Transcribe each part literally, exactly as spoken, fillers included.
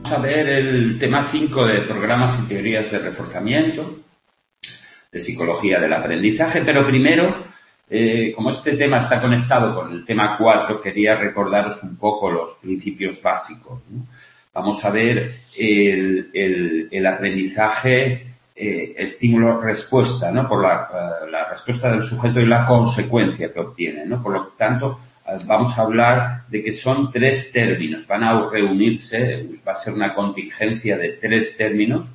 a ver el tema cinco de programas y teorías de reforzamiento, de psicología del aprendizaje, pero primero, eh, como este tema está conectado con el tema cuatro, quería recordaros un poco los principios básicos, ¿no? Vamos a ver el, el, el aprendizaje eh, estímulo-respuesta, ¿no? Por la, la respuesta del sujeto y la consecuencia que obtiene, ¿no? Por lo tanto, vamos a hablar de que son tres términos, van a reunirse, va a ser una contingencia de tres términos,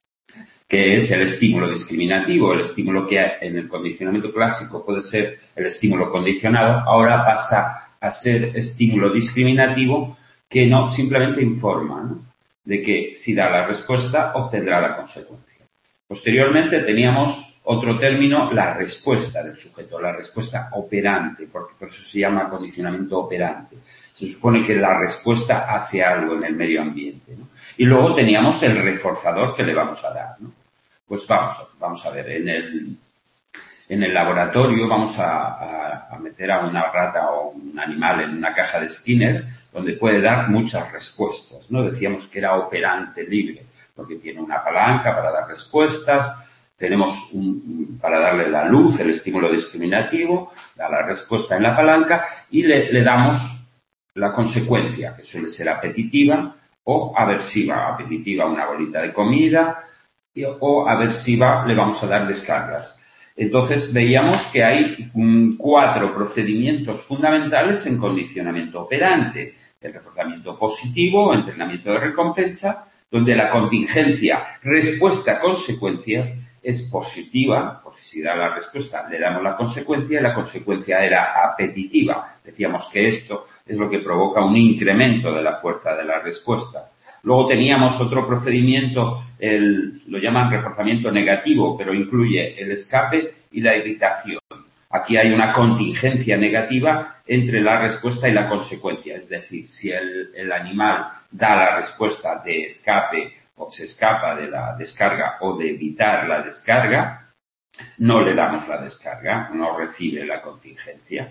que es el estímulo discriminativo, el estímulo que en el condicionamiento clásico puede ser el estímulo condicionado, ahora pasa a ser estímulo discriminativo, que no simplemente informa, ¿no?, de que si da la respuesta obtendrá la consecuencia. Posteriormente teníamos otro término, la respuesta del sujeto, la respuesta operante, porque por eso se llama condicionamiento operante. Se supone que la respuesta hace algo en el medio ambiente, ¿no? Y luego teníamos el reforzador que le vamos a dar, ¿no? Pues vamos, vamos a ver, en el, en el laboratorio vamos a, a, a meter a una rata o un animal en una caja de Skinner donde puede dar muchas respuestas, ¿no? Decíamos que era operante libre, porque tiene una palanca para dar respuestas. Tenemos un, para darle la luz, el estímulo discriminativo, da la respuesta en la palanca y le, le damos la consecuencia, que suele ser apetitiva o aversiva. Apetitiva, una bolita de comida, y, o aversiva, le vamos a dar descargas. Entonces, veíamos que hay um, cuatro procedimientos fundamentales en condicionamiento operante. El reforzamiento positivo, entrenamiento de recompensa, donde la contingencia respuesta-consecuencias es positiva, porque si da la respuesta le damos la consecuencia y la consecuencia era apetitiva. Decíamos que esto es lo que provoca un incremento de la fuerza de la respuesta. Luego teníamos otro procedimiento, el, lo llaman reforzamiento negativo, pero incluye el escape y la irritación. Aquí hay una contingencia negativa entre la respuesta y la consecuencia. Es decir, si el, el animal da la respuesta de escape o se escapa de la descarga o de evitar la descarga, no le damos la descarga, no recibe la contingencia.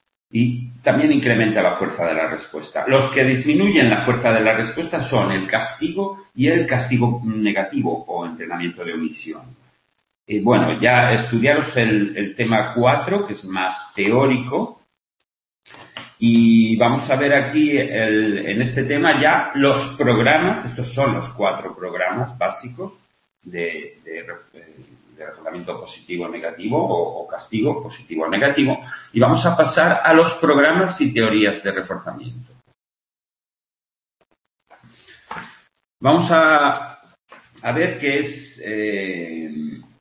Y también incrementa la fuerza de la respuesta. Los que disminuyen la fuerza de la respuesta son el castigo y el castigo negativo o entrenamiento de omisión. Y bueno, ya estudiaros el, el tema cuatro, que es más teórico. Y vamos a ver aquí el, en este tema ya los programas, estos son los cuatro programas básicos de, de, de reforzamiento positivo o negativo o, o castigo positivo o negativo. Y vamos a pasar a los programas y teorías de reforzamiento. Vamos a, a ver qué es... Eh,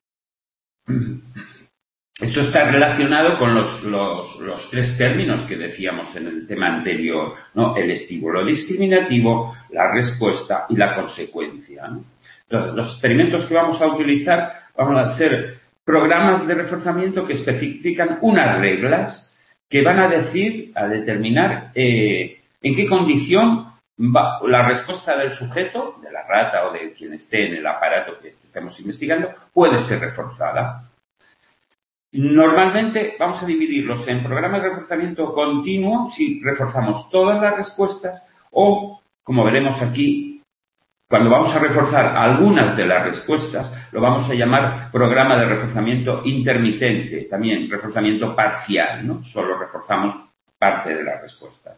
Esto está relacionado con los, los, los tres términos que decíamos en el tema anterior, ¿no? El estímulo discriminativo, la respuesta y la consecuencia, ¿no? Entonces, los experimentos que vamos a utilizar van a ser programas de reforzamiento que especifican unas reglas que van a decir, a determinar eh, en qué condición va la respuesta del sujeto, de la rata o de quien esté en el aparato que estemos investigando, puede ser reforzada. Normalmente vamos a dividirlos en programas de reforzamiento continuo si reforzamos todas las respuestas o, como veremos aquí, cuando vamos a reforzar algunas de las respuestas, lo vamos a llamar programa de reforzamiento intermitente, también reforzamiento parcial, ¿no? Solo reforzamos parte de las respuestas.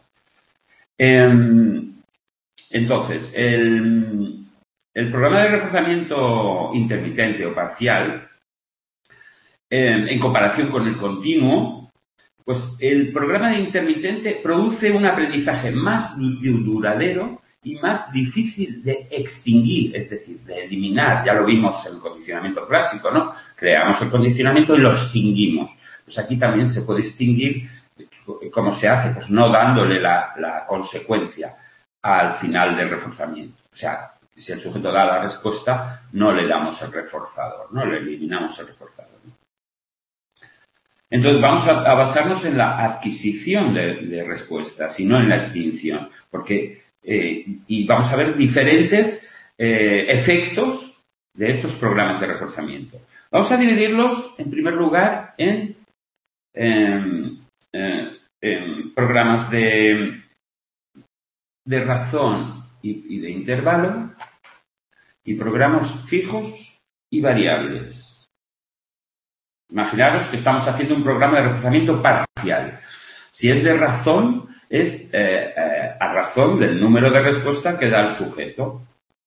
Entonces, el, el programa de reforzamiento intermitente o parcial, en comparación con el continuo, pues el programa de intermitente produce un aprendizaje más duradero y más difícil de extinguir, es decir, de eliminar. Ya lo vimos en el condicionamiento clásico, ¿no? Creamos el condicionamiento y lo extinguimos. Pues aquí también se puede extinguir. ¿Cómo se hace? Pues no dándole la, la consecuencia al final del reforzamiento. O sea, si el sujeto da la respuesta, no le damos el reforzador, no le eliminamos el reforzador. Entonces, vamos a, a basarnos en la adquisición de, de respuestas y no en la extinción, porque eh, y vamos a ver diferentes eh, efectos de estos programas de reforzamiento. Vamos a dividirlos, en primer lugar, en, en, en, en programas de, de razón y, y de intervalo, y programas fijos y variables. Imaginaros que estamos haciendo un programa de reforzamiento parcial. Si es de razón, es eh, eh, a razón del número de respuesta que da el sujeto.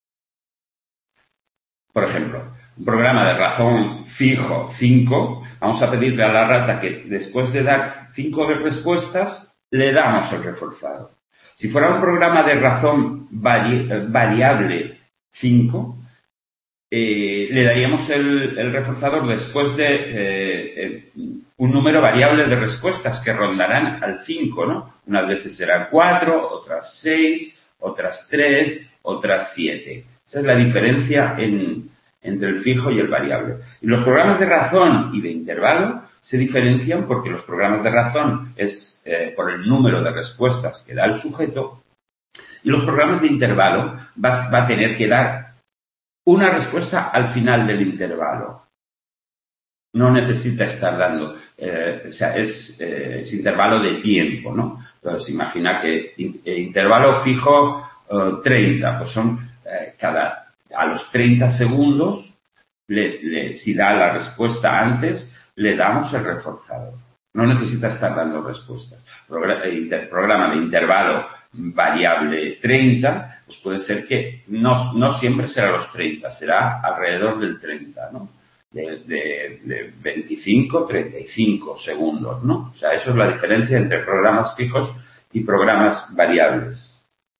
Por ejemplo, un programa de razón fijo cinco, vamos a pedirle a la rata que después de dar cinco respuestas, le damos el reforzado. Si fuera un programa de razón vari variable cinco, eh, le daríamos el, el reforzador después de eh, eh, un número variable de respuestas que rondarán al cinco, ¿no? Unas veces serán cuatro, otras seis, otras tres, otras siete. Esa es la diferencia en, entre el fijo y el variable. Y los programas de razón y de intervalo se diferencian porque los programas de razón es eh, por el número de respuestas que da el sujeto, y los programas de intervalo va, va a tener que dar una respuesta al final del intervalo. No necesita estar dando, eh, o sea, es, eh, es intervalo de tiempo, ¿no? Entonces, imagina que in, eh, intervalo fijo eh, treinta, pues son eh, cada, a los treinta segundos, le, le, si da la respuesta antes, le damos el reforzador. No necesita estar dando respuestas. Programa, inter, programa de intervalo variable treinta, pues puede ser que no, no siempre será los treinta, será alrededor del treinta, ¿no? De, de, de veinticinco, treinta y cinco segundos, ¿no? O sea, eso es la diferencia entre programas fijos y programas variables.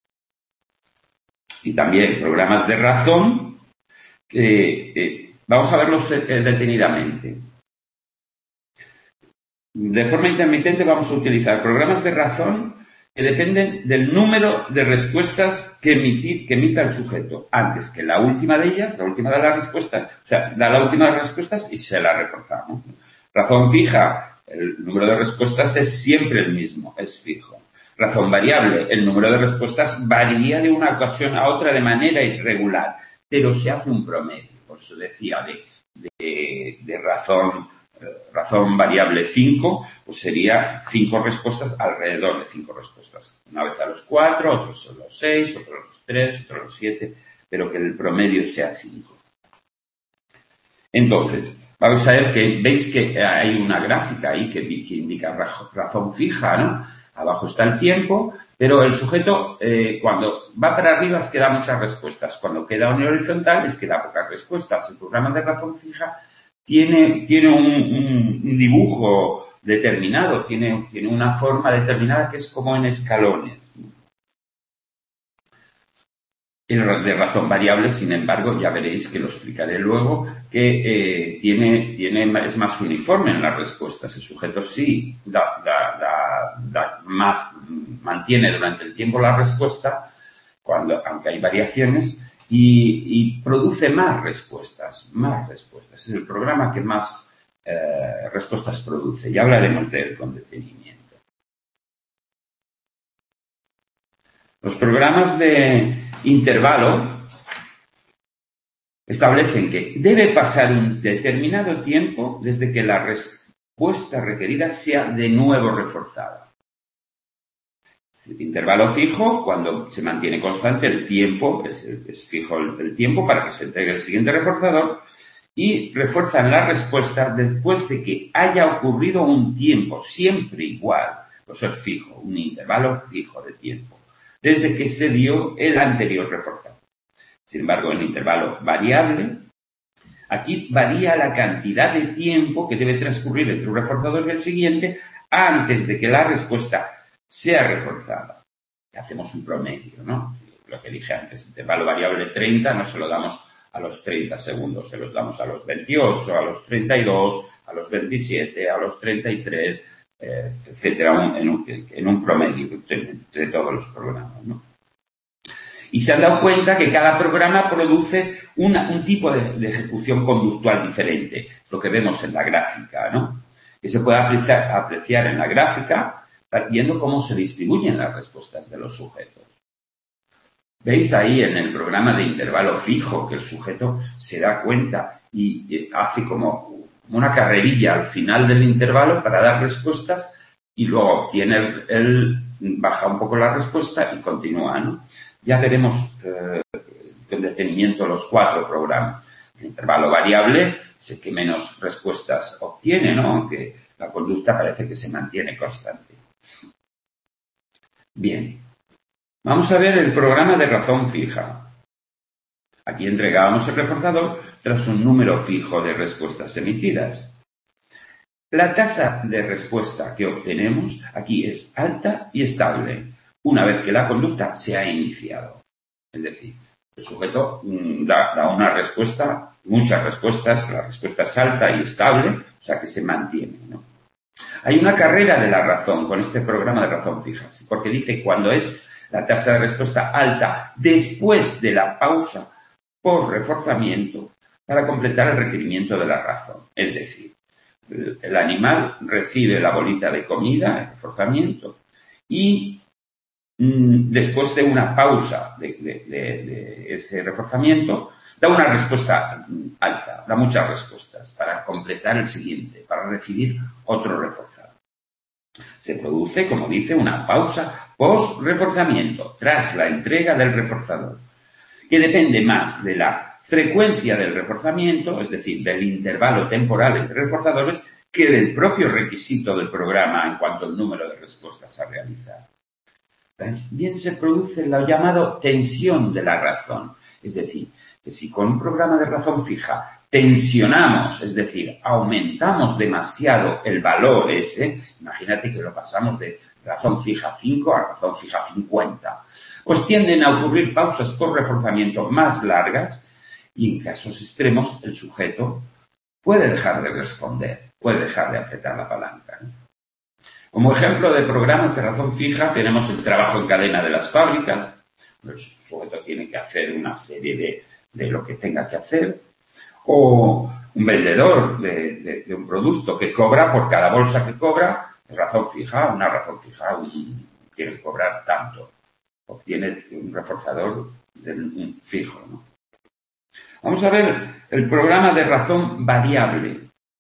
Y también programas de razón, eh, eh, vamos a verlos eh, detenidamente. De forma intermitente vamos a utilizar programas de razón que dependen del número de respuestas que, emitir, que emita el sujeto, antes que la última de ellas, la última de las respuestas, o sea, da la última de las respuestas y se la reforzamos. Razón fija, el número de respuestas es siempre el mismo, es fijo. Razón variable, el número de respuestas varía de una ocasión a otra de manera irregular, pero se hace un promedio. Por eso decía de, de, de razón razón variable cinco, pues sería cinco respuestas alrededor de cinco respuestas. Una vez a los cuatro, otros a los seis, otros a los tres, otros a los siete, pero que el promedio sea cinco. Entonces, vamos a ver que veis que hay una gráfica ahí que, que indica razón fija, ¿no? Abajo está el tiempo, pero el sujeto eh, cuando va para arriba es que da muchas respuestas. Cuando queda en horizontal es que da pocas respuestas. El programa de razón fija Tiene, tiene un, un, un dibujo determinado, tiene, tiene una forma determinada que es como en escalones. El de razón variable, sin embargo, ya veréis que lo explicaré luego, que eh, tiene, tiene, es más uniforme en las respuestas. El sujeto sí da, da, da, da más, mantiene durante el tiempo la respuesta, cuando, aunque hay variaciones, Y, y produce más respuestas, más respuestas. Es el programa que más eh, respuestas produce. Ya hablaremos de él con detenimiento. Los programas de intervalo establecen que debe pasar un determinado tiempo desde que la respuesta requerida sea de nuevo reforzada. Intervalo fijo, cuando se mantiene constante el tiempo, es, es fijo el, el tiempo para que se entregue el siguiente reforzador, y refuerzan la respuesta después de que haya ocurrido un tiempo, siempre igual, eso es fijo, un intervalo fijo de tiempo, desde que se dio el anterior reforzador. Sin embargo, en intervalo variable, aquí varía la cantidad de tiempo que debe transcurrir entre un reforzador y el siguiente antes de que la respuesta sea reforzada. Hacemos un promedio, ¿no? Lo que dije antes, intervalo variable treinta no se lo damos a los treinta segundos, se los damos a los veintiocho, a los treinta y dos, a los veintisiete, a los treinta y tres, eh, etcétera, en un, en un promedio entre, entre todos los programas, ¿no? Y se han dado cuenta que cada programa produce una, un tipo de, de ejecución conductual diferente, lo que vemos en la gráfica, ¿no? Que se puede apreciar, apreciar en la gráfica viendo cómo se distribuyen las respuestas de los sujetos. Veis ahí en el programa de intervalo fijo que el sujeto se da cuenta y hace como una carrerilla al final del intervalo para dar respuestas y luego obtiene el, el baja un poco la respuesta y continúa, ¿no? Ya veremos eh, con detenimiento los cuatro programas. El intervalo variable es el que menos respuestas obtiene, ¿no? Aunque la conducta parece que se mantiene constante. Bien, vamos a ver el programa de razón fija. Aquí entregábamos el reforzador tras un número fijo de respuestas emitidas. La tasa de respuesta que obtenemos aquí es alta y estable una vez que la conducta se ha iniciado. Es decir, el sujeto da, da una respuesta, muchas respuestas, la respuesta es alta y estable, o sea que se mantiene, ¿no? Hay una carrera de la razón con este programa de razón fija, porque dice cuando es la tasa de respuesta alta después de la pausa por reforzamiento para completar el requerimiento de la razón. Es decir, el animal recibe la bolita de comida, el reforzamiento, y mmm, después de una pausa de, de, de, de ese reforzamiento, da una respuesta alta, da muchas respuestas para completar el siguiente, para recibir otro reforzado. Se produce, como dice, una pausa post-reforzamiento, tras la entrega del reforzador, que depende más de la frecuencia del reforzamiento, es decir, del intervalo temporal entre reforzadores, que del propio requisito del programa en cuanto al número de respuestas a realizar. También se produce lo llamado tensión de la razón, es decir, que si con un programa de razón fija tensionamos, es decir, aumentamos demasiado el valor ese, imagínate que lo pasamos de razón fija cinco a razón fija cincuenta, pues tienden a ocurrir pausas por reforzamiento más largas y en casos extremos el sujeto puede dejar de responder, puede dejar de apretar la palanca, ¿no? Como ejemplo de programas de razón fija tenemos el trabajo en cadena de las fábricas. El sujeto tiene que hacer una serie de, de lo que tenga que hacer. O un vendedor de, de, de un producto que cobra por cada bolsa que cobra, es razón fija, una razón fija, un, tiene que cobrar tanto. Obtiene un reforzador de, un fijo, ¿no? Vamos a ver el programa de razón variable.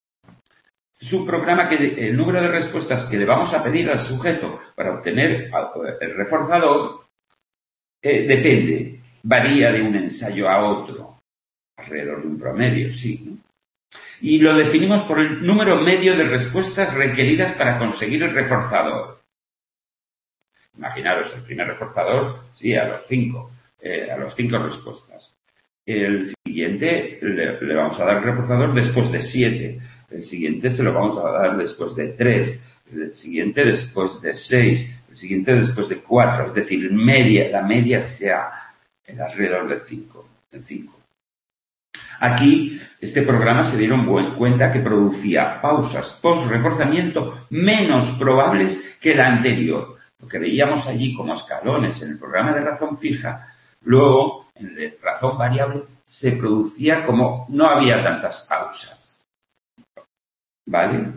Es un programa que el número de respuestas que le vamos a pedir al sujeto para obtener el reforzador eh, depende, varía de un ensayo a otro, alrededor de un promedio, sí, ¿no? Y lo definimos por el número medio de respuestas requeridas para conseguir el reforzador. Imaginaros, el primer reforzador, sí, a los cinco, eh, a los cinco respuestas. El siguiente le, le vamos a dar el reforzador después de siete. El siguiente se lo vamos a dar después de tres. El siguiente después de seis. El siguiente después de cuatro. Es decir, media, la media sea en alrededor de cinco. En cinco. Aquí, este programa se dieron cuenta que producía pausas post-reforzamiento menos probables que la anterior. Lo que veíamos allí como escalones en el programa de razón fija, luego en el de razón variable se producía como no había tantas pausas. ¿Vale?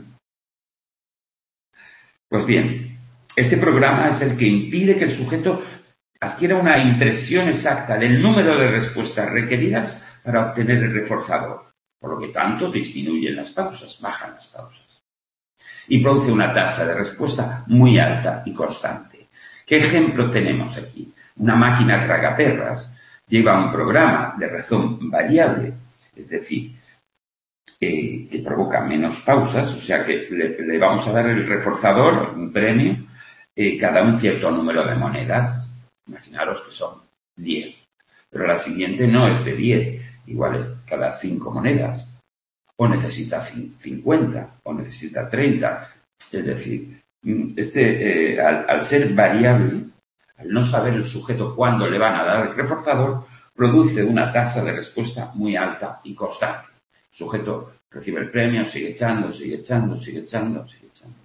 Pues bien, este programa es el que impide que el sujeto adquiera una impresión exacta del número de respuestas requeridas para obtener el reforzador. Por lo que tanto, disminuyen las pausas, bajan las pausas. Y produce una tasa de respuesta muy alta y constante. ¿Qué ejemplo tenemos aquí? Una máquina tragaperras lleva un programa de razón variable, es decir, eh, que provoca menos pausas, o sea que le, le vamos a dar el reforzador, un premio, eh, cada un cierto número de monedas. Imaginaros que son diez, pero la siguiente no es de diez, igual es cada cinco monedas, o necesita cincuenta, o necesita treinta. Es decir, este, eh, al, al ser variable, al no saber el sujeto cuándo le van a dar el reforzador, produce una tasa de respuesta muy alta y constante. El sujeto recibe el premio, sigue echando, sigue echando, sigue echando, sigue echando.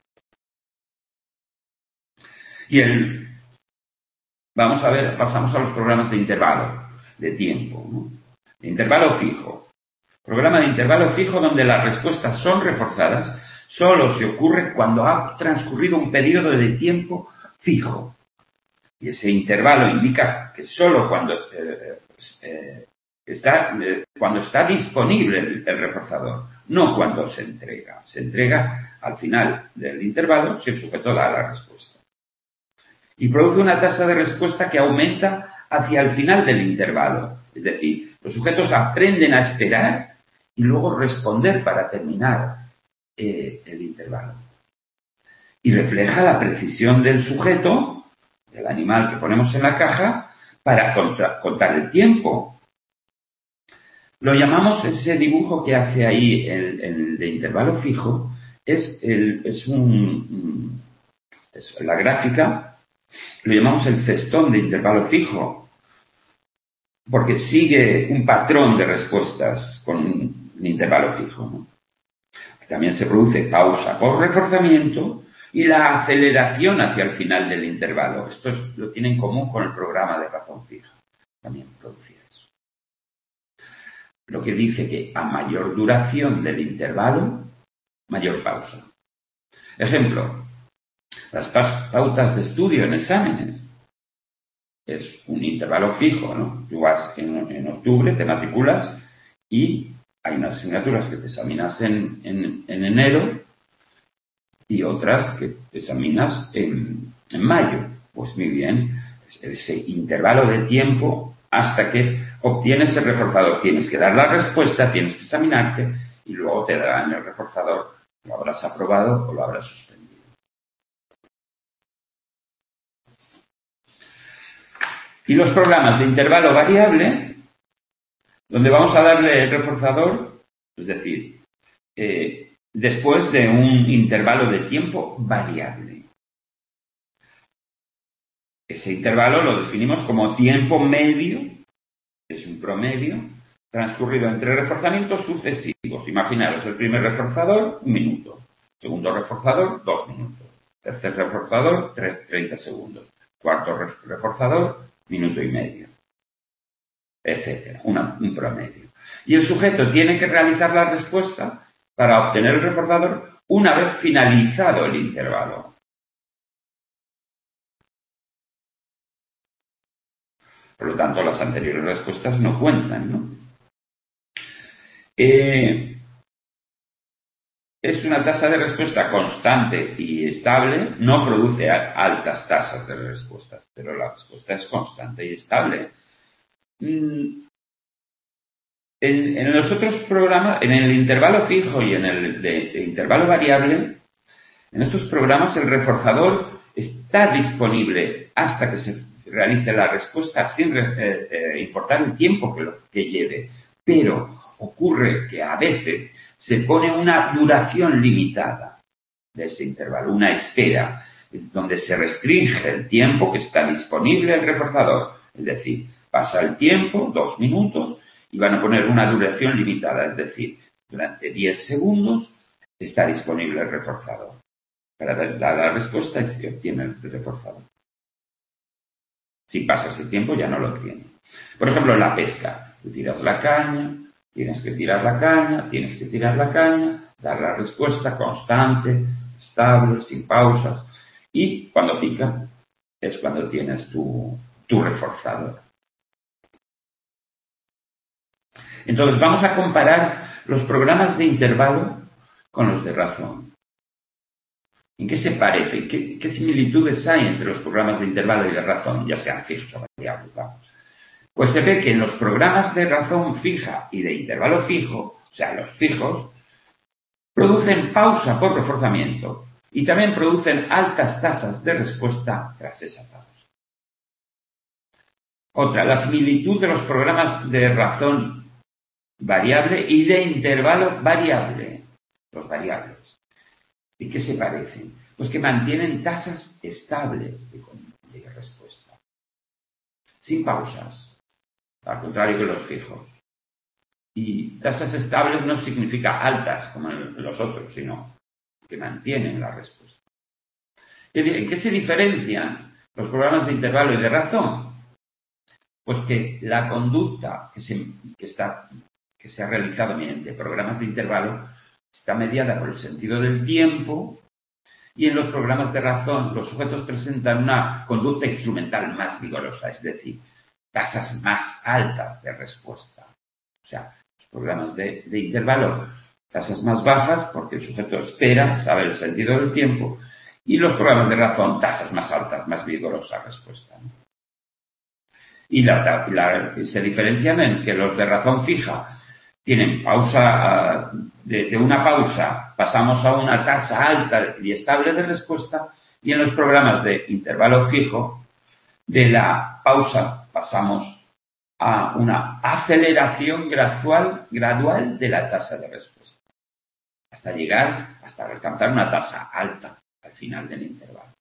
Y el, vamos a ver, pasamos a los programas de intervalo, de tiempo, ¿no? De intervalo fijo. Programa de intervalo fijo donde las respuestas son reforzadas solo se ocurre cuando ha transcurrido un periodo de tiempo fijo. Y ese intervalo indica que solo cuando, eh, eh, está, eh, cuando está disponible el, el reforzador, no cuando se entrega. Se entrega al final del intervalo si el sujeto da la respuesta. Y produce una tasa de respuesta que aumenta hacia el final del intervalo. Es decir, los sujetos aprenden a esperar y luego responder para terminar eh, el intervalo. Y refleja la precisión del sujeto, del animal que ponemos en la caja, para contra, contar el tiempo. Lo llamamos, ese dibujo que hace ahí el, el de intervalo fijo, es, el, es, un, es la gráfica, lo llamamos el cestón de intervalo fijo, porque sigue un patrón de respuestas con un, un intervalo fijo, ¿no? También se produce pausa por reforzamiento y la aceleración hacia el final del intervalo. Esto es, lo tiene en común con el programa de razón fija. También producía eso. Lo que dice que a mayor duración del intervalo, mayor pausa. Ejemplo, las pautas de estudio en exámenes. Es un intervalo fijo, ¿no? Tú vas en, en octubre, te matriculas y hay unas asignaturas que te examinas en, en, en enero y otras que te examinas en, en mayo. Pues muy bien, ese intervalo de tiempo hasta que obtienes el reforzador. Tienes que dar la respuesta, tienes que examinarte y luego te darán el reforzador. Lo habrás aprobado o lo habrás suspendido. Y los programas de intervalo variable, donde vamos a darle el reforzador, es decir, eh, después de un intervalo de tiempo variable. Ese intervalo lo definimos como tiempo medio, es un promedio, transcurrido entre reforzamientos sucesivos. Imaginaros, el primer reforzador, un minuto. Segundo reforzador, dos minutos. Tercer reforzador, treinta segundos. Cuarto reforzador, minuto y medio. Etcétera. Una, un promedio. Y el sujeto tiene que realizar la respuesta para obtener el reforzador una vez finalizado el intervalo. Por lo tanto, las anteriores respuestas no cuentan, ¿no? Eh, es una tasa de respuesta constante y estable, no produce altas tasas de respuestas, pero la respuesta es constante y estable. En, en los otros programas, en el intervalo fijo y en el de, de intervalo variable, en estos programas el reforzador está disponible hasta que se realice la respuesta sin eh, eh, importar el tiempo que, lo, que lleve. Pero ocurre que a veces se pone una duración limitada de ese intervalo, una espera, donde se restringe el tiempo que está disponible el reforzador. Es decir, pasa el tiempo, dos minutos, y van a poner una duración limitada. Es decir, durante diez segundos está disponible el reforzador. Para dar la respuesta y obtiene el reforzador. Si pasa ese tiempo ya no lo obtiene. Por ejemplo, en la pesca. Tú tiras la caña, tienes que tirar la caña, tienes que tirar la caña, dar la respuesta constante, estable, sin pausas. Y cuando pica es cuando tienes tu, tu reforzador. Entonces vamos a comparar los programas de intervalo con los de razón. ¿En qué se parece? ¿Qué, qué similitudes hay entre los programas de intervalo y de razón, ya sean fijos o variables? Vamos. Pues se ve que en los programas de razón fija y de intervalo fijo, o sea, los fijos, producen pausa por reforzamiento y también producen altas tasas de respuesta tras esa pausa. Otra, la similitud de los programas de razón variable y de intervalo variable, los variables. ¿Y qué se parecen? Pues que mantienen tasas estables de, de respuesta, sin pausas, al contrario que los fijos. Y tasas estables no significa altas como en los otros, sino que mantienen la respuesta. ¿En qué se diferencian los programas de intervalo y de razón? Pues que la conducta que se, que está, que se ha realizado mediante programas de intervalo está mediada por el sentido del tiempo y en los programas de razón los sujetos presentan una conducta instrumental más vigorosa, es decir, tasas más altas de respuesta. O sea, los programas de, de intervalo, tasas más bajas porque el sujeto espera, sabe el sentido del tiempo, y los programas de razón, tasas más altas, más vigorosa respuesta, ¿no? Y la, la, se diferencian en que los de razón fija tienen pausa, de, de una pausa pasamos a una tasa alta y estable de respuesta, y en los programas de intervalo fijo, de la pausa pasamos a una aceleración gradual, gradual de la tasa de respuesta, hasta llegar, hasta alcanzar una tasa alta al final del intervalo.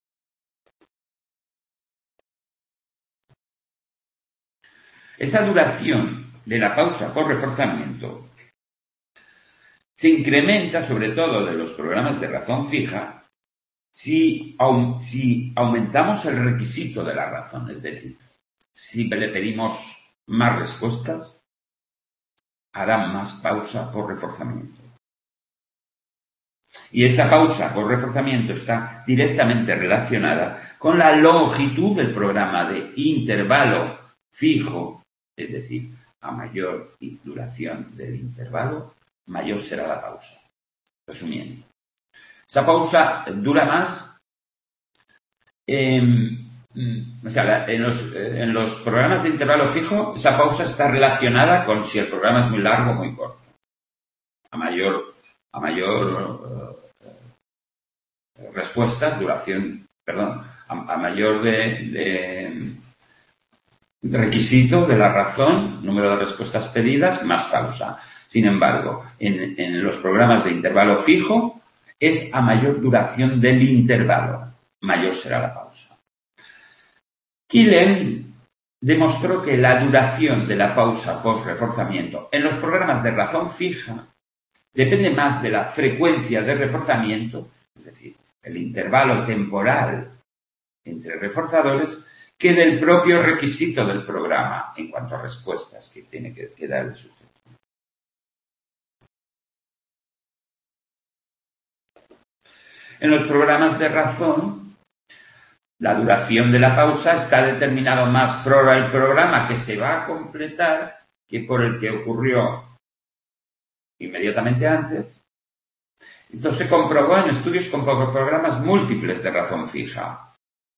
Esa duración de la pausa por reforzamiento se incrementa, sobre todo de los programas de razón fija, si, si aumentamos el requisito de la razón, es decir, si le pedimos más respuestas, hará más pausa por reforzamiento. Y esa pausa por reforzamiento está directamente relacionada con la longitud del programa de intervalo fijo, es decir, a mayor duración del intervalo, mayor será la pausa. Resumiendo, esa pausa dura más. Eh, o sea, en los, en los programas de intervalo fijo, esa pausa está relacionada con si el programa es muy largo o muy corto. A mayor, a mayor uh, respuestas, duración, perdón, a, a mayor de, de, de requisito de la razón, número de respuestas pedidas, más pausa. Sin embargo, en, en los programas de intervalo fijo, es a mayor duración del intervalo, mayor será la pausa. Killen demostró que la duración de la pausa post-reforzamiento en los programas de razón fija depende más de la frecuencia de reforzamiento, es decir, el intervalo temporal entre reforzadores, que del propio requisito del programa en cuanto a respuestas que tiene que, que dar el sujeto. En los programas de razón, la duración de la pausa está determinado más por el programa que se va a completar que por el que ocurrió inmediatamente antes. Esto se comprobó en estudios con programas múltiples de razón fija.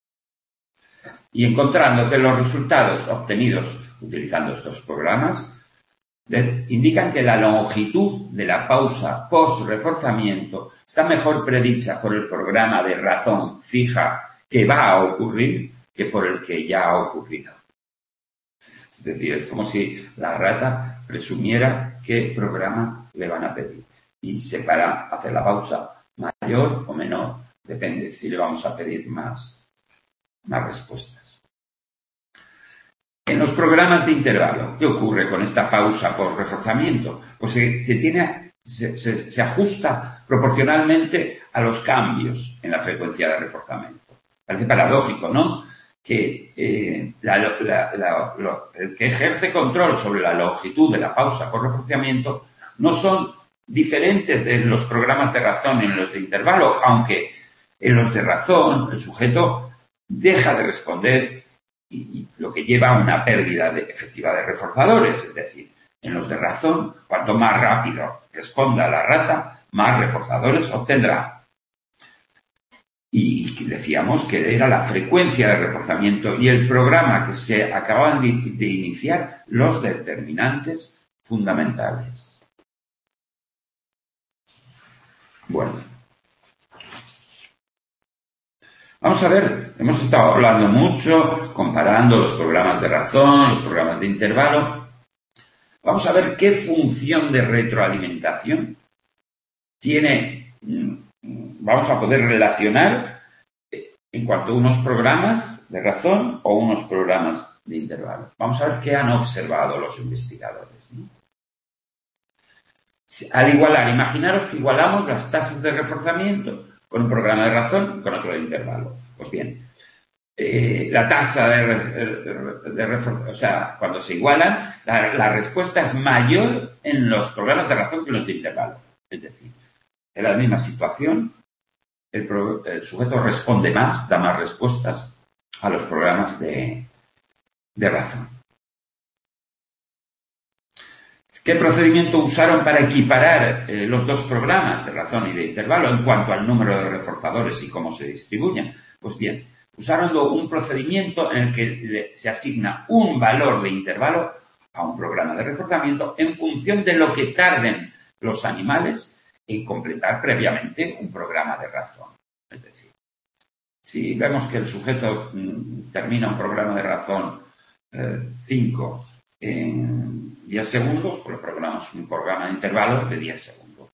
Y encontrando que los resultados obtenidos utilizando estos programas indican que la longitud de la pausa post-reforzamiento está mejor predicha por el programa de razón fija que va a ocurrir que por el que ya ha ocurrido. Es decir, es como si la rata presumiera qué programa le van a pedir y se para a hacer la pausa mayor o menor, depende si le vamos a pedir más, más respuestas. En los programas de intervalo, ¿qué ocurre con esta pausa por reforzamiento? Pues se, se, tiene, se, se, se ajusta proporcionalmente a los cambios en la frecuencia de reforzamiento. Parece paradójico, ¿no? Que eh, la, la, la, lo, el que ejerce control sobre la longitud de la pausa por reforzamiento no son diferentes de los programas de razón y en los de intervalo, aunque en los de razón el sujeto deja de responder y, y lo que lleva a una pérdida de, efectiva de reforzadores. Es decir, en los de razón, cuanto más rápido responda la rata, más reforzadores obtendrá. Y decíamos que era la frecuencia de reforzamiento y el programa que se acababan de, de iniciar los determinantes fundamentales. Bueno. Vamos a ver, hemos estado hablando mucho, comparando los programas de razón, los programas de intervalo. Vamos a ver qué función de retroalimentación tiene. Vamos a poder relacionar en cuanto a unos programas de razón o unos programas de intervalo. Vamos a ver qué han observado los investigadores, ¿no? Al igualar, imaginaros que igualamos las tasas de reforzamiento con un programa de razón y con otro de intervalo. Pues bien, eh, la tasa de, de, de reforzamiento, o sea, cuando se igualan, la, la respuesta es mayor en los programas de razón que en los de intervalo. Es decir, en la misma situación, El, pro, el sujeto responde más, da más respuestas a los programas de, de razón. ¿Qué procedimiento usaron para equiparar eh, los dos programas de razón y de intervalo en cuanto al número de reforzadores y cómo se distribuyen? Pues bien, usando un procedimiento en el que se asigna un valor de intervalo a un programa de reforzamiento en función de lo que tarden los animales en completar previamente un programa de razón. Es decir, si vemos que el sujeto mm, termina un programa de razón cinco eh, en diez segundos, pues le programamos un programa de intervalo de diez segundos.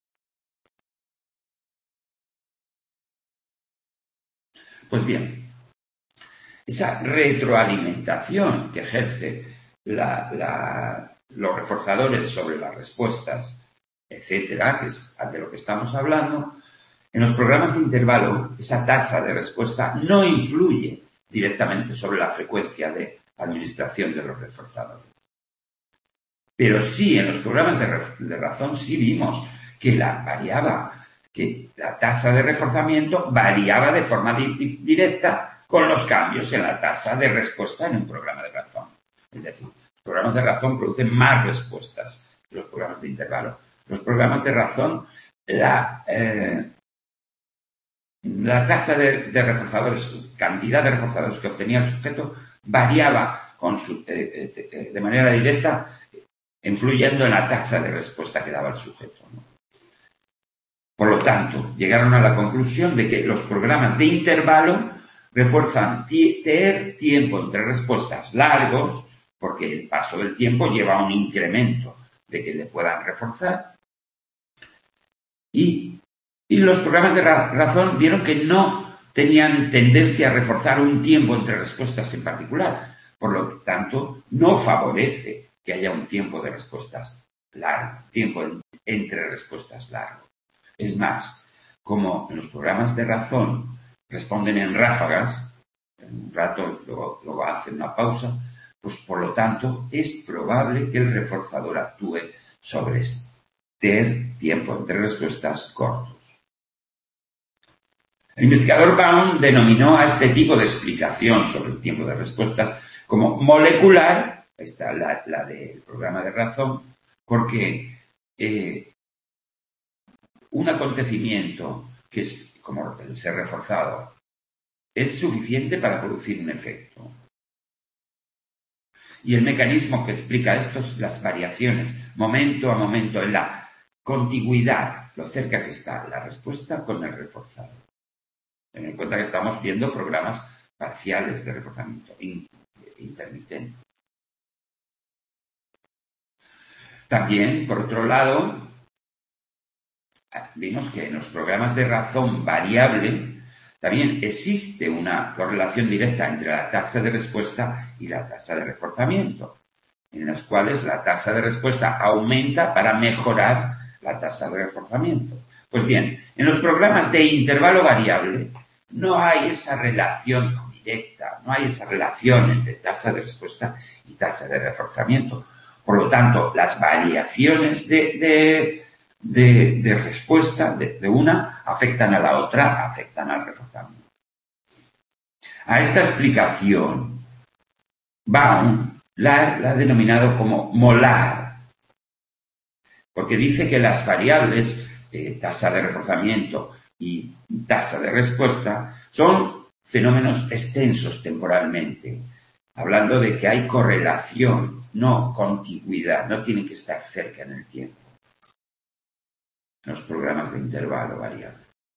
Pues bien, esa retroalimentación que ejerce la, la, los reforzadores sobre las respuestas, etcétera, que es de lo que estamos hablando, en los programas de intervalo, esa tasa de respuesta no influye directamente sobre la frecuencia de administración de los reforzadores. Pero sí, en los programas de, de razón sí vimos que la variaba, que la tasa de reforzamiento variaba de forma di directa con los cambios en la tasa de respuesta en un programa de razón. Es decir, los programas de razón producen más respuestas que los programas de intervalo. Los programas de razón, la, eh, la tasa de, de reforzadores, cantidad de reforzadores que obtenía el sujeto, variaba con su, eh, eh, de manera directa, influyendo en la tasa de respuesta que daba el sujeto, ¿no? Por lo tanto, llegaron a la conclusión de que los programas de intervalo refuerzan tener tiempo entre respuestas largos, porque el paso del tiempo lleva a un incremento de que le puedan reforzar. Y, y los programas de ra razón vieron que no tenían tendencia a reforzar un tiempo entre respuestas en particular. Por lo tanto, no favorece que haya un tiempo de respuestas largo, tiempo entre respuestas largo. Es más, como los programas de razón responden en ráfagas, en un rato luego, luego hacen una pausa, pues por lo tanto es probable que el reforzador actúe sobre este tiempo entre respuestas cortos. El investigador Baum denominó a este tipo de explicación sobre el tiempo de respuestas como molecular, esta la, la del programa de razón, porque eh, un acontecimiento que es como el ser reforzado es suficiente para producir un efecto. Y el mecanismo que explica esto es las variaciones momento a momento en la contigüidad, lo cerca que está la respuesta con el reforzado. Ten en cuenta que estamos viendo programas parciales de reforzamiento intermitente. También, por otro lado, vimos que en los programas de razón variable también existe una correlación directa entre la tasa de respuesta y la tasa de reforzamiento, en los cuales la tasa de respuesta aumenta para mejorar la tasa de reforzamiento. Pues bien, en los programas de intervalo variable no hay esa relación directa, no hay esa relación entre tasa de respuesta y tasa de reforzamiento. Por lo tanto, las variaciones de, de, de, de respuesta de, de una afectan a la otra, afectan al reforzamiento. A esta explicación, Baum la, la ha denominado como molar, porque dice que las variables eh, tasa de reforzamiento y tasa de respuesta son fenómenos extensos temporalmente, hablando de que hay correlación, no contigüidad, no tienen que estar cerca en el tiempo. Los programas de intervalo variable.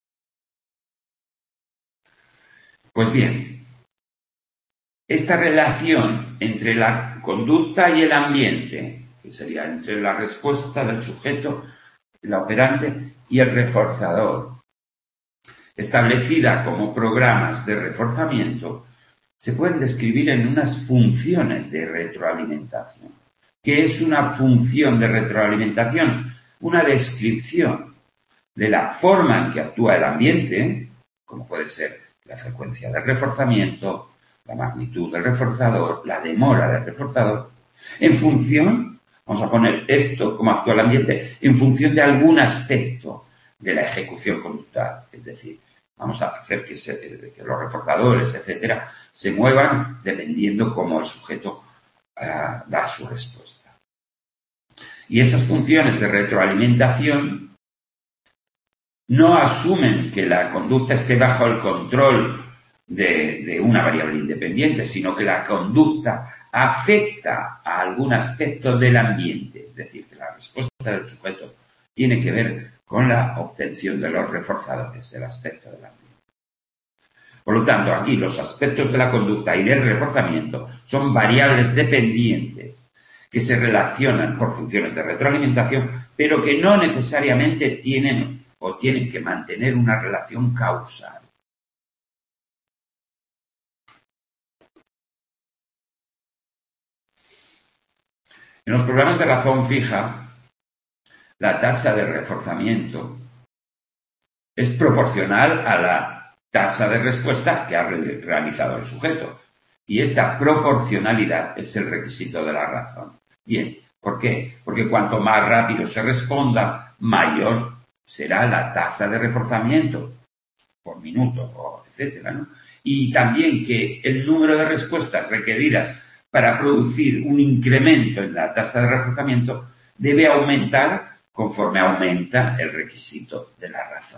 Pues bien, esta relación entre la conducta y el ambiente, que sería entre la respuesta del sujeto, la operante, y el reforzador, establecida como programas de reforzamiento, se pueden describir en unas funciones de retroalimentación. ¿Qué es una función de retroalimentación? Una descripción de la forma en que actúa el ambiente, como puede ser la frecuencia del reforzamiento, la magnitud del reforzador, la demora del reforzador, en función, vamos a poner esto, cómo actúa el ambiente, en función de algún aspecto de la ejecución conductual, es decir, vamos a hacer que, se, que los reforzadores, etcétera, se muevan dependiendo cómo el sujeto uh, da su respuesta. Y esas funciones de retroalimentación no asumen que la conducta esté bajo el control de, de una variable independiente, sino que la conducta afecta a algún aspecto del ambiente. Es decir, que la respuesta del sujeto tiene que ver con la obtención de los reforzadores del aspecto del ambiente. Por lo tanto, aquí los aspectos de la conducta y del reforzamiento son variables dependientes que se relacionan por funciones de retroalimentación, pero que no necesariamente tienen o tienen que mantener una relación causal. En los programas de razón fija, la tasa de reforzamiento es proporcional a la tasa de respuesta que ha realizado el sujeto. Y esta proporcionalidad es el requisito de la razón. Bien, ¿por qué? Porque cuanto más rápido se responda, mayor será la tasa de reforzamiento por minuto, etcétera, ¿no? Y también que el número de respuestas requeridas para producir un incremento en la tasa de reforzamiento debe aumentar conforme aumenta el requisito de la razón.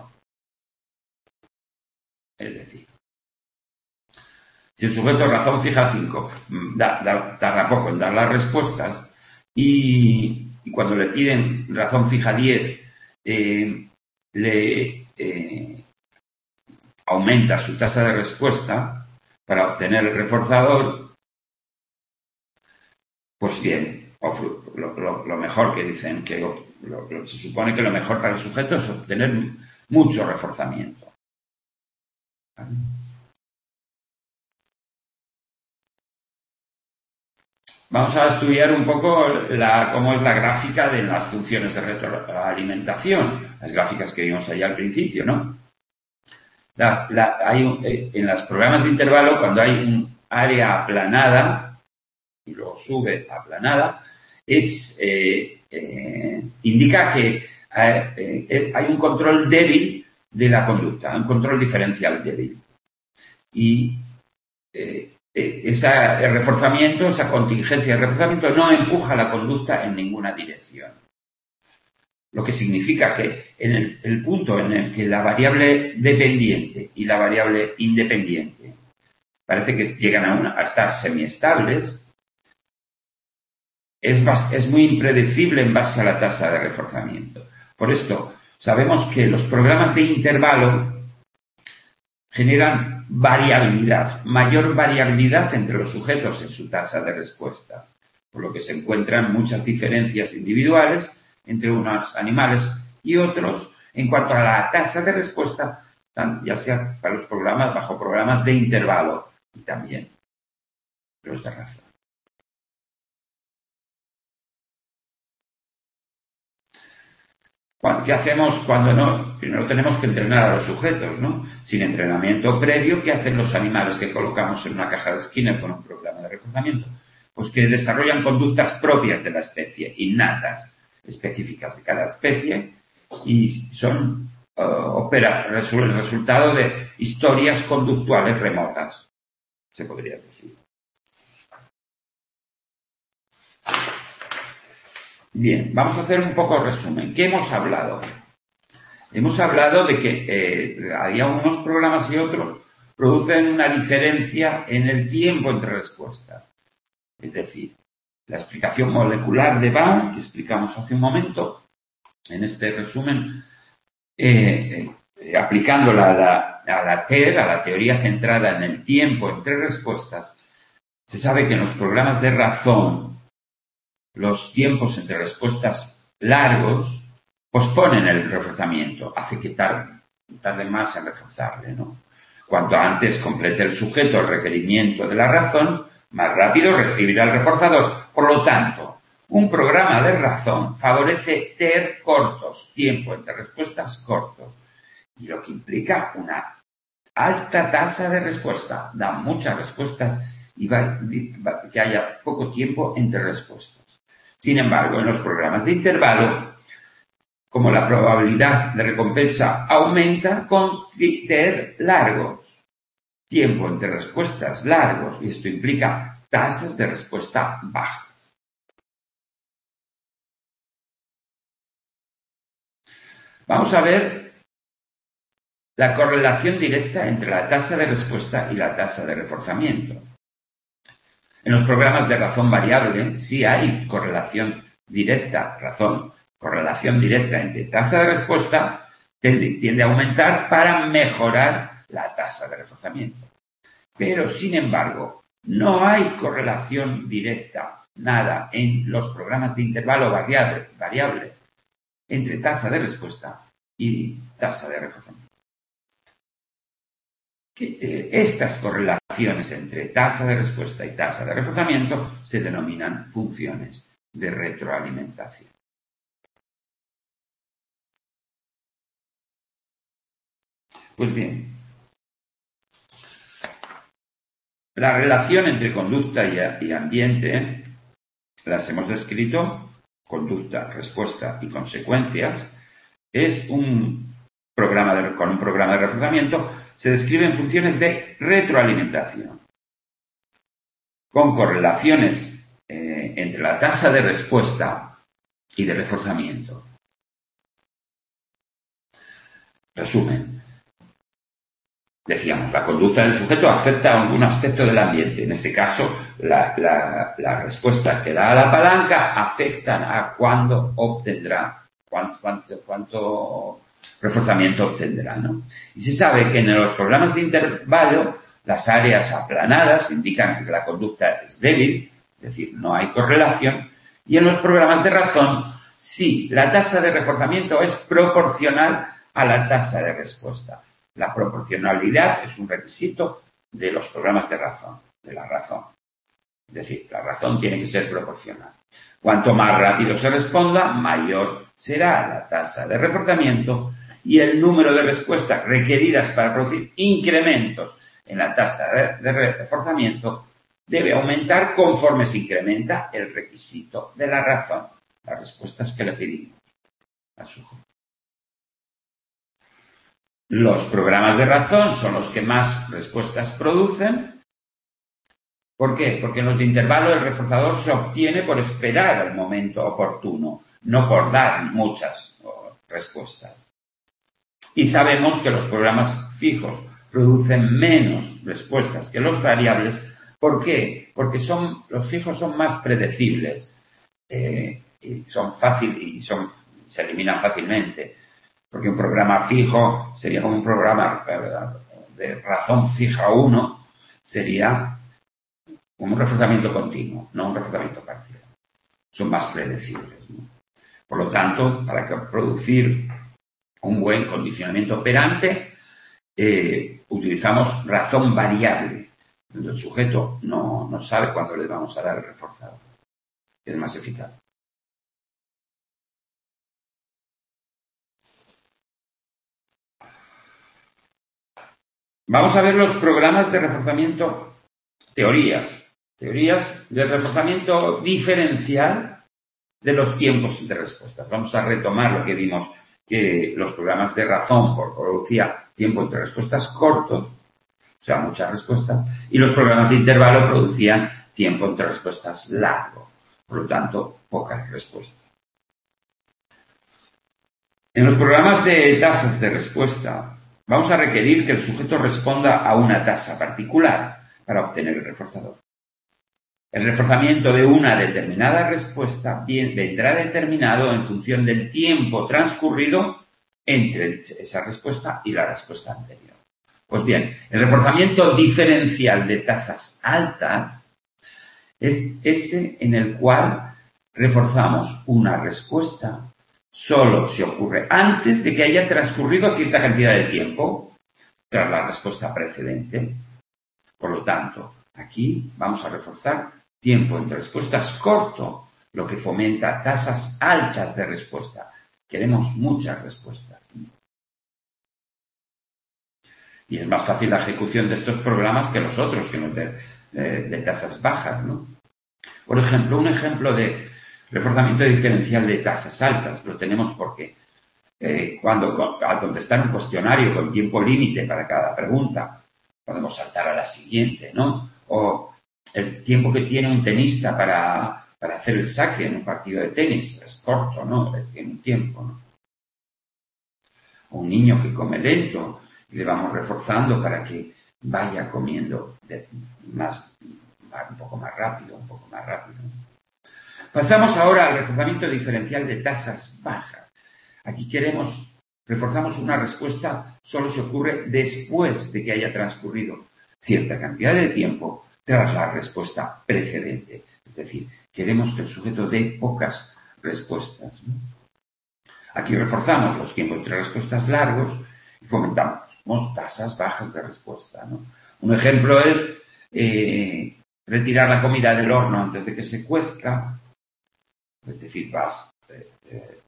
Es decir, si el sujeto de razón fija cinco, da, da, tarda poco en dar las respuestas y, y cuando le piden razón fija diez, eh, le eh, aumenta su tasa de respuesta para obtener el reforzador, pues bien, lo, lo, lo mejor que dicen, que lo, lo, se supone que lo mejor para el sujeto es obtener mucho reforzamiento. ¿Vale? Vamos a estudiar un poco la, cómo es la gráfica de las funciones de retroalimentación, las gráficas que vimos allá al principio, ¿no? La, la, hay un, en los programas de intervalo, cuando hay un área aplanada y luego sube aplanada, es, eh, eh, indica que eh, eh, hay un control débil de la conducta, un control diferencial débil. Y eh, ese reforzamiento, esa contingencia de reforzamiento no empuja la conducta en ninguna dirección. Lo que significa que en el, el punto en el que la variable dependiente y la variable independiente parece que llegan a, una, a estar semiestables, es, es muy impredecible en base a la tasa de reforzamiento. Por esto, sabemos que los programas de intervalo generan variabilidad, mayor variabilidad entre los sujetos en su tasa de respuestas, por lo que se encuentran muchas diferencias individuales entre unos animales y otros en cuanto a la tasa de respuesta, ya sea para los programas, bajo programas de intervalo y también los de razón. ¿Qué hacemos cuando no? Primero tenemos que entrenar a los sujetos, ¿no? Sin entrenamiento previo, ¿qué hacen los animales que colocamos en una caja de Skinner con un programa de reforzamiento? Pues que desarrollan conductas propias de la especie, innatas, específicas de cada especie, y son uh, opera, el resultado de historias conductuales remotas, se podría decir. Bien, vamos a hacer un poco de resumen. ¿Qué hemos hablado? Hemos hablado de que eh, había unos programas y otros producen una diferencia en el tiempo entre respuestas. Es decir, la explicación molecular de Baum, que explicamos hace un momento, en este resumen, eh, eh, aplicándola a la, a la T E R, a la teoría centrada en el tiempo entre respuestas, se sabe que en los programas de razón los tiempos entre respuestas largos posponen el reforzamiento, hace que tarde, tarde más en reforzarle, ¿no? Cuanto antes complete el sujeto el requerimiento de la razón, más rápido recibirá el reforzador. Por lo tanto, un programa de razón favorece T E R cortos, tiempo entre respuestas cortos, y lo que implica una alta tasa de respuesta. Da muchas respuestas y va, va, que haya poco tiempo entre respuestas. Sin embargo, en los programas de intervalo, como la probabilidad de recompensa aumenta con T E R largos, tiempo entre respuestas largos, y esto implica tasas de respuesta bajas. Vamos a ver la correlación directa entre la tasa de respuesta y la tasa de reforzamiento. En los programas de razón variable sí hay correlación directa, razón, correlación directa entre tasa de respuesta tiende, tiende a aumentar para mejorar la tasa de reforzamiento. Pero, sin embargo, no hay correlación directa, nada, en los programas de intervalo variable, variable entre tasa de respuesta y tasa de reforzamiento. Estas correlaciones entre tasa de respuesta y tasa de reforzamiento se denominan funciones de retroalimentación. Pues bien, la relación entre conducta y ambiente las hemos descrito, conducta, respuesta y consecuencias. Es un programa de, con un programa de reforzamiento se describen funciones de retroalimentación con correlaciones eh, entre la tasa de respuesta y de reforzamiento. Resumen. Decíamos, la conducta del sujeto afecta a algún aspecto del ambiente. En este caso, la, la, la respuesta que da a la palanca afecta a cuándo obtendrá, cuánto, cuánto, cuánto reforzamiento obtendrá, ¿no? Y se sabe que en los programas de intervalo, las áreas aplanadas indican que la conducta es débil, es decir, no hay correlación, y en los programas de razón, sí, la tasa de reforzamiento es proporcional a la tasa de respuesta. La proporcionalidad es un requisito de los programas de razón, de la razón. Es decir, la razón tiene que ser proporcional. Cuanto más rápido se responda, mayor será la tasa de reforzamiento y el número de respuestas requeridas para producir incrementos en la tasa de reforzamiento debe aumentar conforme se incrementa el requisito de la razón, las respuestas que le pedimos al sujeto. Los programas de razón son los que más respuestas producen. ¿Por qué? Porque en los de intervalo el reforzador se obtiene por esperar el momento oportuno, no por dar muchas respuestas. Y sabemos que los programas fijos producen menos respuestas que los variables. ¿Por qué? Porque son, los fijos son más predecibles eh, y son fácil y son, se eliminan fácilmente. Porque un programa fijo sería como un programa de razón fija uno, sería como un reforzamiento continuo, no un reforzamiento parcial. Son más predecibles, ¿no? Por lo tanto, para producir un buen condicionamiento operante, eh, utilizamos razón variable, donde el sujeto no, no sabe cuándo le vamos a dar el reforzador. Es más eficaz. Vamos a ver los programas de reforzamiento, teorías, teorías de reforzamiento diferencial de los tiempos de respuesta. Vamos a retomar lo que vimos, que los programas de razón producían tiempo entre respuestas cortos, o sea, muchas respuestas, y los programas de intervalo producían tiempo entre respuestas largo, por lo tanto, pocas respuestas. En los programas de tasas de respuesta, vamos a requerir que el sujeto responda a una tasa particular para obtener el reforzador. El reforzamiento de una determinada respuesta bien, vendrá determinado en función del tiempo transcurrido entre esa respuesta y la respuesta anterior. Pues bien, el reforzamiento diferencial de tasas altas es ese en el cual reforzamos una respuesta solo si ocurre antes de que haya transcurrido cierta cantidad de tiempo tras la respuesta precedente. Por lo tanto, aquí vamos a reforzar tiempo entre respuestas corto, lo que fomenta tasas altas de respuesta. Queremos muchas respuestas. Y es más fácil la ejecución de estos programas que los otros, que los de, de, de tasas bajas, ¿no? Por ejemplo, un ejemplo de reforzamiento diferencial de tasas altas lo tenemos porque eh, cuando al contestar un cuestionario con tiempo límite para cada pregunta, podemos saltar a la siguiente, ¿no? O el tiempo que tiene un tenista para, para hacer el saque en un partido de tenis es corto, ¿no? Tiene un tiempo, ¿no? O un niño que come lento y le vamos reforzando para que vaya comiendo de más, un poco más rápido, un poco más rápido. Pasamos ahora al reforzamiento diferencial de tasas bajas. Aquí queremos, reforzamos una respuesta, solo se ocurre después de que haya transcurrido cierta cantidad de tiempo tras la respuesta precedente. Es decir, queremos que el sujeto dé pocas respuestas, ¿no? Aquí reforzamos los tiempos entre respuestas largos y fomentamos tasas bajas de respuesta, ¿no? Un ejemplo es eh, retirar la comida del horno antes de que se cuezca. Es decir, vas, eh, eh,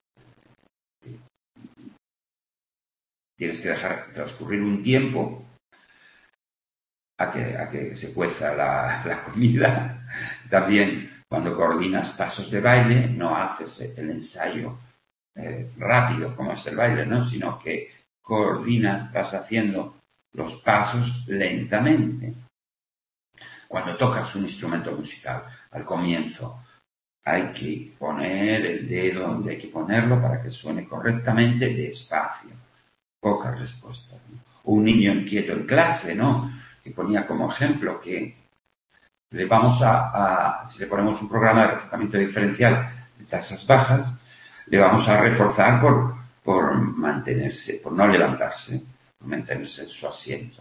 tienes que dejar transcurrir un tiempo a que, a que se cueza la, la comida. También, cuando coordinas pasos de baile, no haces el ensayo eh, rápido como es el baile, ¿no? Sino que coordinas, vas haciendo los pasos lentamente. Cuando tocas un instrumento musical, al comienzo, hay que poner el dedo donde hay que ponerlo para que suene correctamente, despacio. Pocas respuestas, ¿no? Un niño inquieto en clase, ¿no? Que ponía como ejemplo que le vamos a, a, si le ponemos un programa de reforzamiento diferencial de tasas bajas, le vamos a reforzar por, por mantenerse, por no levantarse, por mantenerse en su asiento.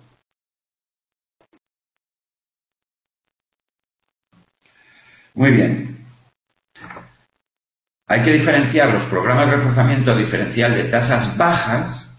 Muy bien. Hay que diferenciar los programas de reforzamiento diferencial de tasas bajas.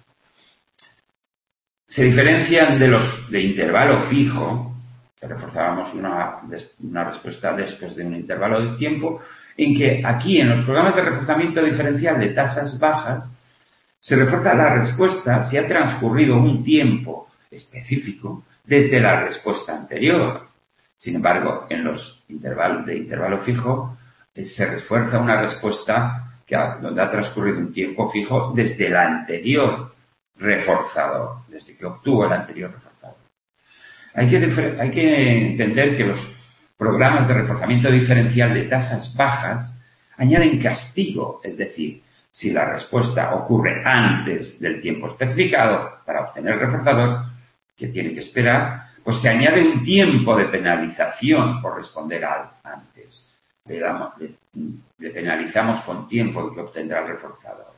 Se diferencian de los de intervalo fijo, que reforzábamos una, una respuesta después de un intervalo de tiempo, en que aquí en los programas de reforzamiento diferencial de tasas bajas se refuerza la respuesta si ha transcurrido un tiempo específico desde la respuesta anterior. Sin embargo, en los intervalos de intervalo fijo eh, se refuerza una respuesta que ha, donde ha transcurrido un tiempo fijo desde el anterior reforzador, desde que obtuvo el anterior reforzador. Hay que, hay que entender que los programas de reforzamiento diferencial de tasas bajas añaden castigo, es decir, si la respuesta ocurre antes del tiempo especificado para obtener el reforzador, que tiene que esperar, pues se añade un tiempo de penalización por responder al antes. Le, damos, le, le penalizamos con tiempo de que obtendrá el reforzador.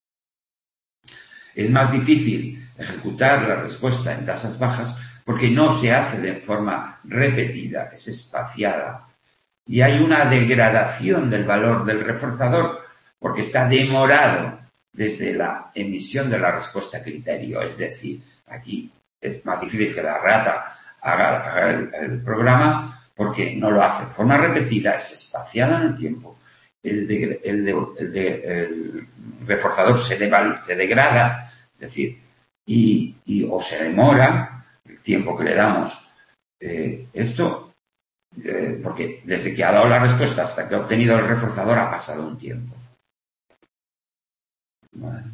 Es más difícil ejecutar la respuesta en tasas bajas porque no se hace de forma repetida, es espaciada. Y hay una degradación del valor del reforzador porque está demorado desde la emisión de la respuesta criterio. Es decir, aquí es más difícil que la rata haga, haga el, el programa porque no lo hace de forma repetida, es espaciada en el tiempo. El, de, el, de, el, de, el reforzador se, deval, se degrada, es decir, y, y o se demora el tiempo que le damos. Eh, esto, eh, porque desde que ha dado la respuesta hasta que ha obtenido el reforzador ha pasado un tiempo. Bueno.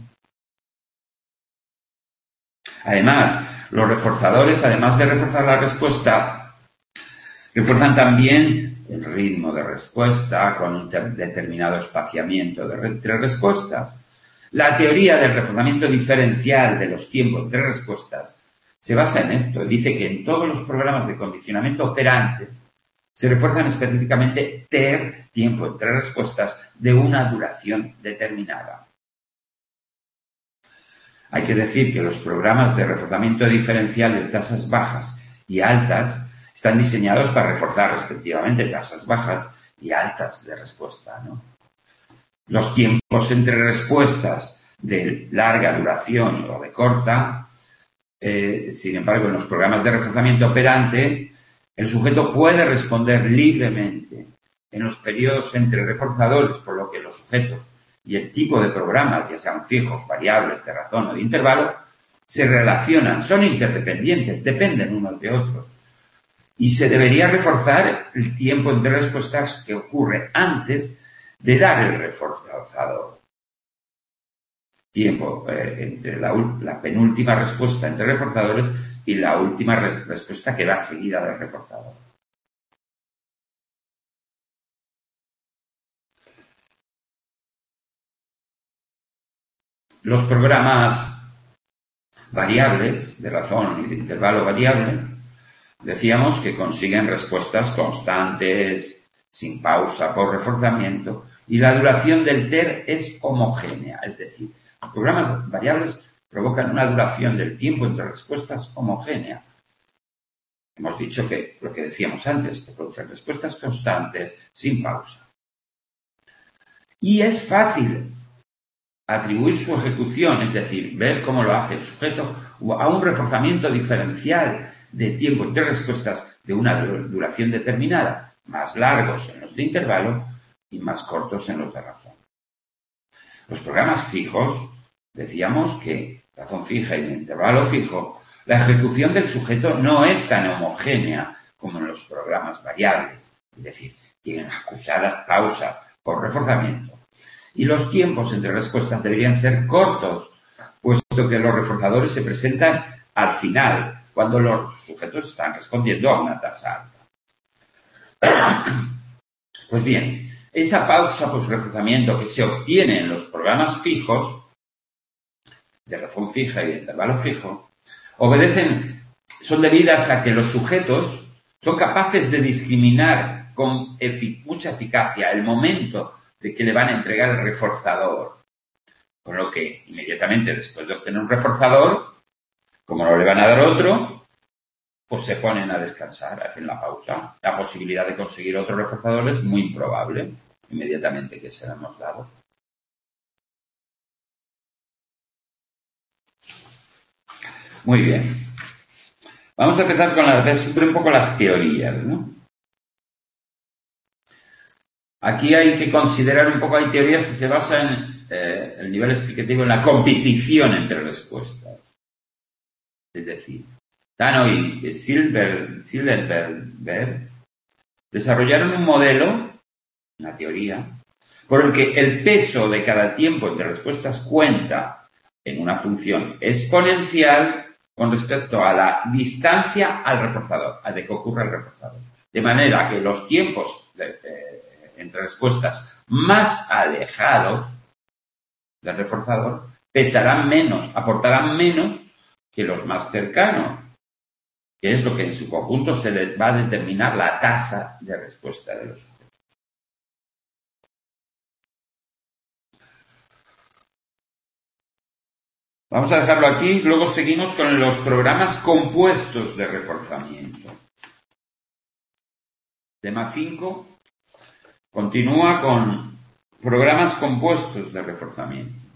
Además, los reforzadores, además de reforzar la respuesta, refuerzan también el ritmo de respuesta con un determinado espaciamiento de entre respuestas. La teoría del reforzamiento diferencial de los tiempos entre respuestas se basa en esto. Dice que en todos los programas de condicionamiento operante se refuerzan específicamente ter, tiempo entre respuestas, de una duración determinada. Hay que decir que los programas de reforzamiento diferencial de tasas bajas y altas están diseñados para reforzar respectivamente tasas bajas y altas de respuesta, ¿no? Los tiempos entre respuestas de larga duración o de corta, eh, sin embargo, en los programas de reforzamiento operante, el sujeto puede responder libremente en los periodos entre reforzadores, por lo que los sujetos y el tipo de programas, ya sean fijos, variables, de razón o de intervalo, se relacionan, son interdependientes, dependen unos de otros. Y se debería reforzar el tiempo entre respuestas que ocurre antes de dar el reforzador. Tiempo eh, entre la, la penúltima respuesta entre reforzadores y la última re respuesta que va seguida del reforzador. Los programas variables de razón y de intervalo variable, decíamos que consiguen respuestas constantes, sin pausa, por reforzamiento, y la duración del T E R es homogénea, es decir, los programas variables provocan una duración del tiempo entre respuestas homogénea. Hemos dicho que lo que decíamos antes, que producen respuestas constantes, sin pausa. Y es fácil atribuir su ejecución, es decir, ver cómo lo hace el sujeto, a un reforzamiento diferencial de tiempo entre respuestas de una duración determinada, más largos en los de intervalo y más cortos en los de razón. Los programas fijos, decíamos que razón fija y de intervalo fijo, la ejecución del sujeto no es tan homogénea como en los programas variables, es decir, tienen acusadas pausas por reforzamiento. Y los tiempos entre respuestas deberían ser cortos, puesto que los reforzadores se presentan al final, cuando los sujetos están respondiendo a una tasa alta. Pues bien, esa pausa por reforzamiento que se obtiene en los programas fijos, de razón fija y de intervalo fijo, obedecen, son debidas a que los sujetos son capaces de discriminar con efic- mucha eficacia el momento de que le van a entregar el reforzador. Con lo que, inmediatamente después de obtener un reforzador, como no le van a dar otro, pues se ponen a descansar, hacen la pausa. La posibilidad de conseguir otro reforzador es muy improbable, inmediatamente que se lo hemos dado. Muy bien. Vamos a empezar con las, sobre un poco las teorías, ¿no? Aquí hay que considerar un poco, hay teorías que se basan en eh, el nivel explicativo en la competición entre respuestas. Es decir, Tano y Silver, Silverberg desarrollaron un modelo, una teoría, por el que el peso de cada tiempo entre respuestas cuenta en una función exponencial con respecto a la distancia al reforzador, a de que ocurre el reforzador. De manera que los tiempos de, de, entre respuestas más alejados del reforzador pesarán menos, aportarán menos que los más cercanos, que es lo que en su conjunto se le va a determinar la tasa de respuesta de los sujetos. Vamos a dejarlo aquí, luego seguimos con los programas compuestos de reforzamiento. Tema cinco continúa con programas compuestos de reforzamiento.